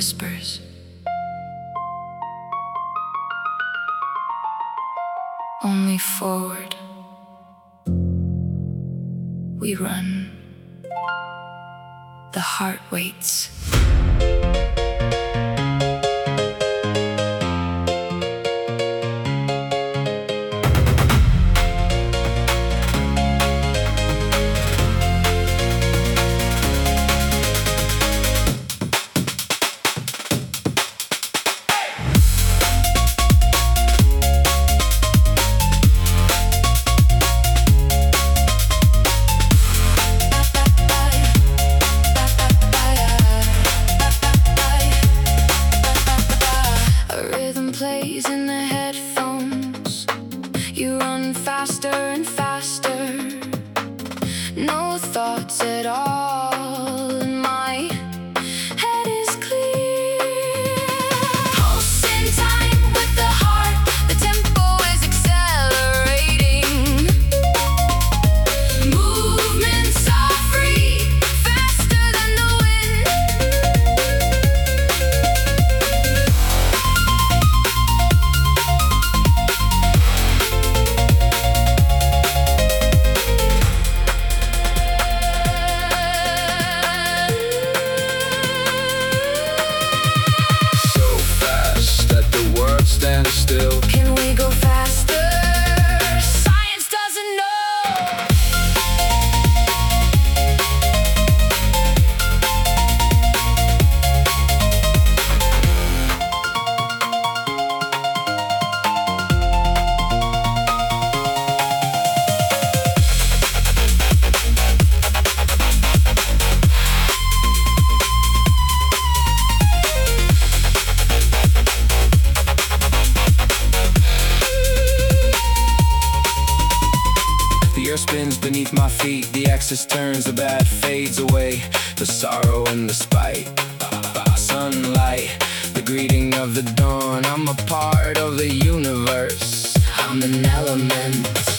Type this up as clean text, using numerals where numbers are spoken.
whispers. Only forward we run. The heart waits. Plays in the headphones. You run faster and faster. No thoughts at all, and my head is clear. Pulse in time with the heart. The tempo is accelerating. Movements are free, faster than the wind. Stand still. Can we go faster? Science doesn't know. The earth spins beneath my feet. The axis turns, the bad fades away. The sorrow and the spite. Sunlight, the greeting of the dawn. I'm a part of the universe. I'm an element.